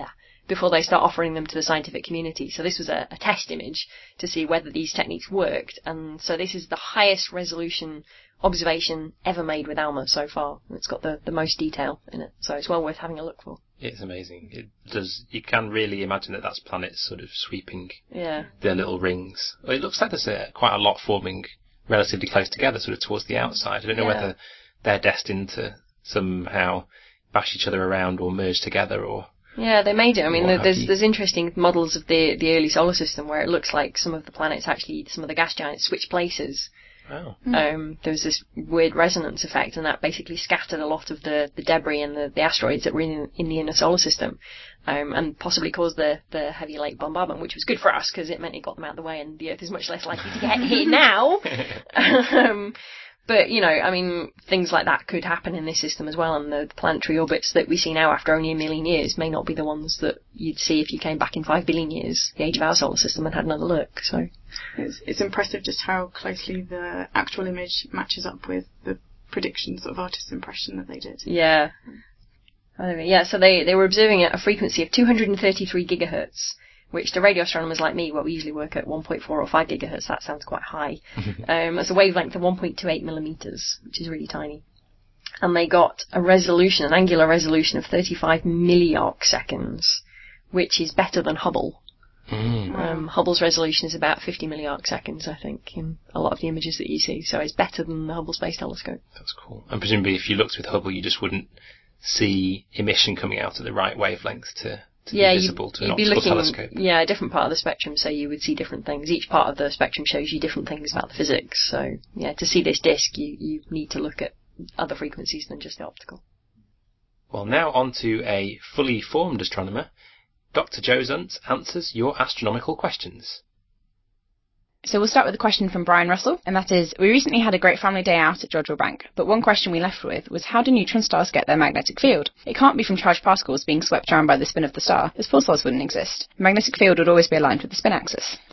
the scientific community. So this was a test image to see whether these techniques worked. And so this is the highest resolution observation ever made with ALMA so far. It's got the most detail in it. So it's well worth having a look for. It's amazing. You can really imagine that that's planets sort of sweeping their little rings. Well, it looks like there's quite a lot forming relatively close together, sort of towards the outside. I don't know whether they're destined to somehow bash each other around or merge together or... Yeah, they made it. I mean, there's interesting models of the early solar system where it looks like some of the planets actually, some of the gas giants switch places. Wow. There was this weird resonance effect, and that basically scattered a lot of the debris and the asteroids that were in the inner solar system, and possibly caused the heavy lake bombardment, which was good for us because it meant it got them out of the way, and the Earth is much less likely to get hit now. But, you know, I mean, things like that could happen in this system as well, and the planetary orbits that we see now after only 1 million years may not be the ones that you'd see if you came back in 5 billion years, the age of our solar system, and had another look. So it's impressive just how closely the actual image matches up with the predictions of artist's impression that they did. Yeah. Yeah, so they were observing at a frequency of 233 gigahertz, which to radio astronomers like me, we usually work at 1.4 or 5 gigahertz, that sounds quite high. That's a wavelength of 1.28 millimeters, which is really tiny. And they got an angular resolution of 35 milliarc seconds, which is better than Hubble. Hubble's resolution is about 50 milliarc seconds, I think, in a lot of the images that you see, so it's better than the Hubble Space Telescope. That's cool. And presumably if you looked with Hubble, you just wouldn't see emission coming out at the right wavelength to be visible to an optical telescope. Yeah, a different part of the spectrum, so you would see different things. Each part of the spectrum shows you different things about the physics. So, yeah, to see this disk, you need to look at other frequencies than just the optical. Well, now on to a fully formed astronomer. Dr. Joe Zunt answers your astronomical questions. So we'll start with a question from Brian Russell, and that is, we recently had a great family day out at Jodrell Bank, but one question we left with was, how do neutron stars get their magnetic field? It can't be from charged particles being swept around by the spin of the star, as pulsars wouldn't exist. The magnetic field would always be aligned with the spin axis.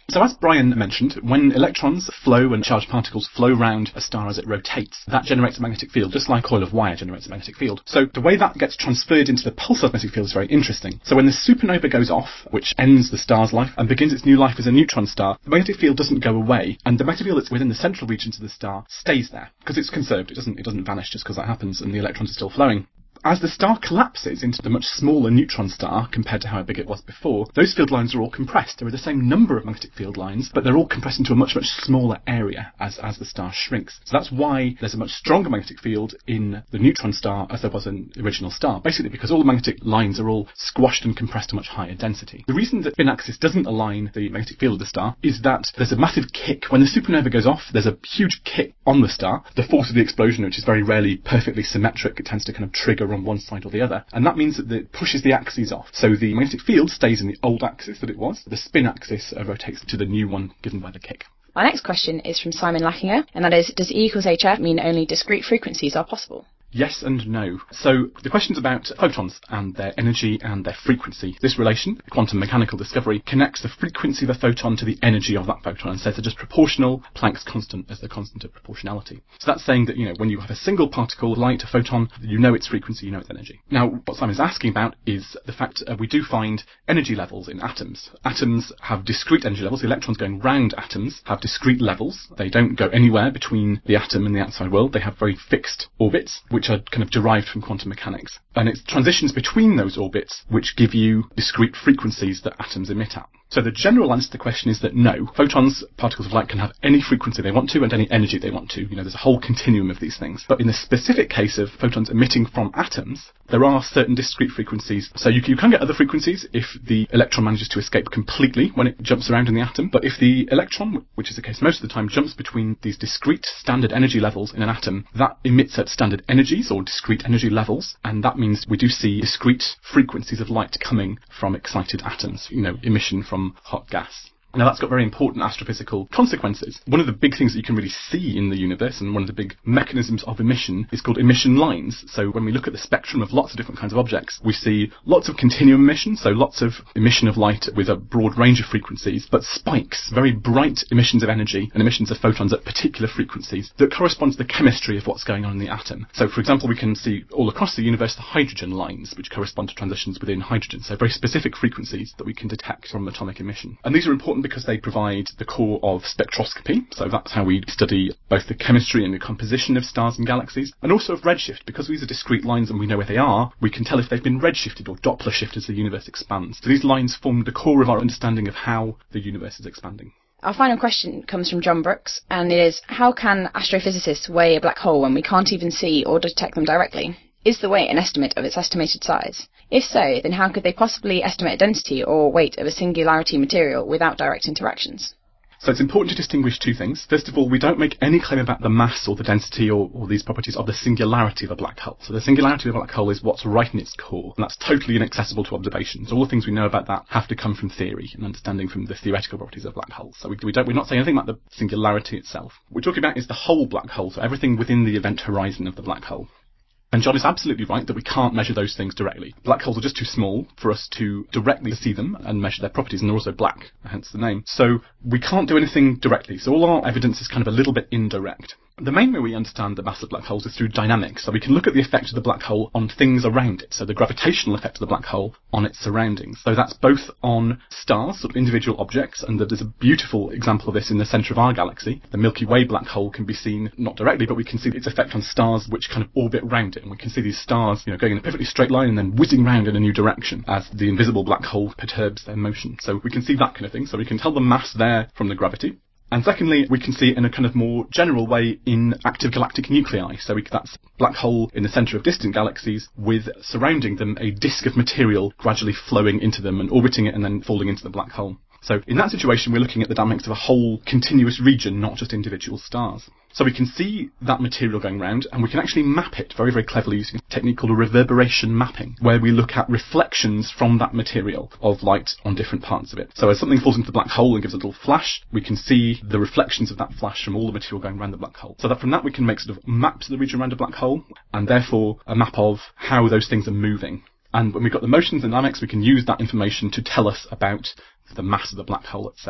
So as Brian mentioned, when electrons flow and charged particles flow around a star as it rotates, that generates a magnetic field, just like a coil of wire generates a magnetic field. So the way that gets transferred into the pulsar magnetic field is very interesting. So when the supernova goes off, which ends the star's life and begins its new life as a neutron star, the magnetic field doesn't go away, and the magnetic field that's within the central regions of the star stays there, because it's conserved. It doesn't vanish just because that happens and the electrons are still flowing. As the star collapses into the much smaller neutron star compared to how big it was before, those field lines are all compressed. There are the same number of magnetic field lines, but they're all compressed into a much, much smaller area as the star shrinks. So that's why there's a much stronger magnetic field in the neutron star as there was in the original star, basically because all the magnetic lines are all squashed and compressed to much higher density. The reason that spin axis doesn't align the magnetic field of the star is that there's a massive kick. When the supernova goes off, there's a huge kick on the star. The force of the explosion, which is very rarely perfectly symmetric, it tends to kind of trigger on one side or the other, and that means that it pushes the axes off. So the magnetic field stays in the old axis that it was. The spin axis rotates to the new one given by the kick. Our next question is from Simon Lackinger, and that is, does E equals HF mean only discrete frequencies are possible? Yes and no. So the question's about photons and their energy and their frequency. This relation, quantum mechanical discovery, connects the frequency of a photon to the energy of that photon and says they're just proportional. Planck's constant as the constant of proportionality. So that's saying that, when you have a single particle, light, a photon, you know its frequency, you know its energy. Now, what Simon's asking about is the fact we do find energy levels in atoms. Atoms have discrete energy levels. The electrons going round atoms have discrete levels. They don't go anywhere between the atom and the outside world. They have very fixed orbits, which are kind of derived from quantum mechanics. And it's transitions between those orbits which give you discrete frequencies that atoms emit at. So the general answer to the question is that no, photons, particles of light, can have any frequency they want to and any energy they want to. There's a whole continuum of these things. But in the specific case of photons emitting from atoms, there are certain discrete frequencies. So you can get other frequencies if the electron manages to escape completely when it jumps around in the atom. But if the electron, which is the case most of the time, jumps between these discrete standard energy levels in an atom, that emits at standard energies or discrete energy levels. And that means we do see discrete frequencies of light coming from excited atoms, emission from hot gas. Now that's got very important astrophysical consequences. One of the big things that you can really see in the universe, and one of the big mechanisms of emission, is called emission lines. So when we look at the spectrum of lots of different kinds of objects, we see lots of continuum emission, so lots of emission of light with a broad range of frequencies, but spikes, very bright emissions of energy and emissions of photons at particular frequencies that correspond to the chemistry of what's going on in the atom. So for example, we can see all across the universe the hydrogen lines, which correspond to transitions within hydrogen, so very specific frequencies that we can detect from atomic emission. And these are important because they provide the core of spectroscopy, so that's how we study both the chemistry and the composition of stars and galaxies, and also of redshift. Because these are discrete lines and we know where they are, we can tell if they've been redshifted or Doppler shifted as the universe expands. So these lines form the core of our understanding of how the universe is expanding. Our final question comes from John Brooks, and it is, how can astrophysicists weigh a black hole when we can't even see or detect them directly? Is the weight an estimate of its estimated size? If so, then how could they possibly estimate density or weight of a singularity material without direct interactions? So it's important to distinguish two things. First of all, we don't make any claim about the mass or the density or these properties of the singularity of a black hole. So the singularity of a black hole is what's right in its core, and that's totally inaccessible to observation. So all the things we know about that have to come from theory and understanding from the theoretical properties of black holes. So we're not saying anything about the singularity itself. What we're talking about is the whole black hole, so everything within the event horizon of the black hole. And John is absolutely right that we can't measure those things directly. Black holes are just too small for us to directly see them and measure their properties, and they're also black, hence the name. So we can't do anything directly, so all our evidence is kind of a little bit indirect. The main way we understand the mass of black holes is through dynamics, so we can look at the effect of the black hole on things around it, so the gravitational effect of the black hole on its surroundings. So that's both on stars, sort of individual objects, and there's a beautiful example of this in the centre of our galaxy. The Milky Way black hole can be seen, not directly, but we can see its effect on stars which kind of orbit round it, and we can see these stars, going in a perfectly straight line and then whizzing round in a new direction as the invisible black hole perturbs their motion. So we can see that kind of thing, so we can tell the mass there from the gravity. And secondly, we can see it in a kind of more general way in active galactic nuclei. So that's black hole in the centre of distant galaxies with surrounding them a disk of material gradually flowing into them and orbiting it and then falling into the black hole. So in that situation, we're looking at the dynamics of a whole continuous region, not just individual stars. So we can see that material going round, and we can actually map it very, very cleverly using a technique called a reverberation mapping, where we look at reflections from that material of light on different parts of it. So as something falls into the black hole and gives a little flash, we can see the reflections of that flash from all the material going around the black hole. So that from that we can make sort of maps of the region around a black hole, and therefore a map of how those things are moving. And when we've got the motions and dynamics, we can use that information to tell us about the mass of the black hole itself.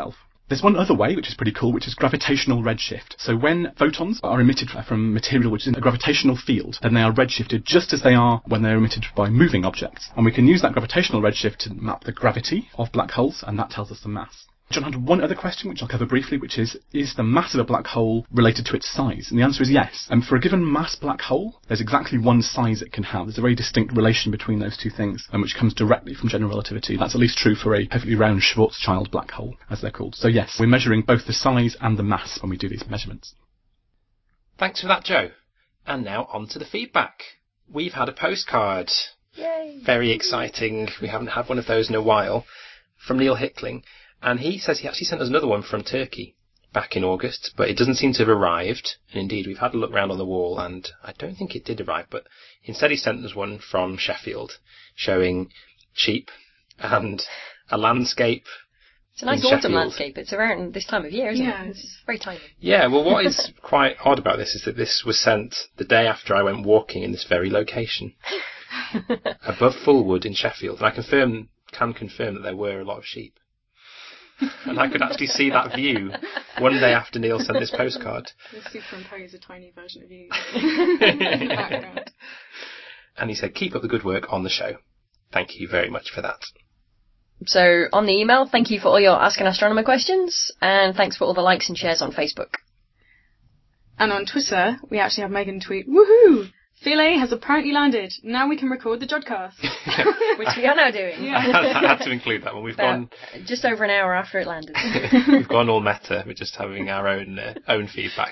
There's one other way, which is pretty cool, which is gravitational redshift. So when photons are emitted from material which is in a gravitational field, then they are redshifted just as they are when they're emitted by moving objects. And we can use that gravitational redshift to map the gravity of black holes, and that tells us the mass. John had one other question, which I'll cover briefly, which is the mass of a black hole related to its size? And the answer is yes. And for a given mass black hole, there's exactly one size it can have. There's a very distinct relation between those two things, which comes directly from general relativity. That's at least true for a perfectly round Schwarzschild black hole, as they're called. So yes, we're measuring both the size and the mass when we do these measurements. Thanks for that, Joe. And now on to the feedback. We've had a postcard. Yay! Very exciting. We haven't had one of those in a while. From Neil Hickling. And he says he actually sent us another one from Turkey back in August, but it doesn't seem to have arrived. And indeed, we've had a look round on the wall, and I don't think it did arrive, but instead he sent us one from Sheffield, showing sheep and a landscape. It's a nice autumn landscape. It's around this time of year, isn't it? It's very tiny. Yeah, well, what is quite odd about this is that this was sent the day after I went walking in this very location, above Fulwood in Sheffield. And I can confirm that there were a lot of sheep. And I could actually see that view one day after Neil sent this postcard. We'll superimpose a tiny version of you in the background. And he said, keep up the good work on the show. Thank you very much for that. So, on the email, thank you for all your Ask an Astronomer questions, and thanks for all the likes and shares on Facebook. And on Twitter, we actually have Megan tweet, woohoo! Philae has apparently landed. Now we can record the Jodcast. Which we are now doing. Yeah. I had to include that one. We've gone just over an hour after it landed. We've gone all meta. We're just having our own feedback.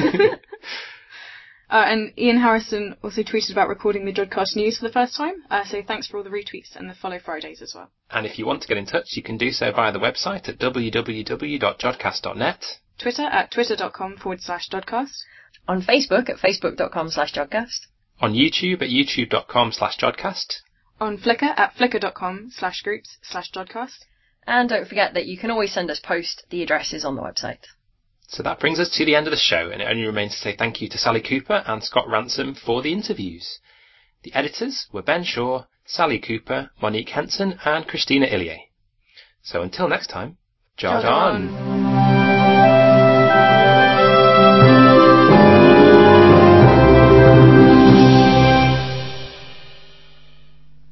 And Ian Harrison also tweeted about recording the Jodcast news for the first time. So thanks for all the retweets and the follow Fridays as well. And if you want to get in touch, you can do so via the website at www.jodcast.net. Twitter at twitter.com/Jodcast. On Facebook at facebook.com/Jodcast. On YouTube at youtube.com/Jodcast. On Flickr at flickr.com/groups/Jodcast. And don't forget that you can always send us post. The address is on the website. So that brings us to the end of the show, and it only remains to say thank you to Sally Cooper and Scott Ransom for the interviews. The editors were Ben Shaw, Sally Cooper, Monique Henson and Christina Illier. So until next time, Jod on!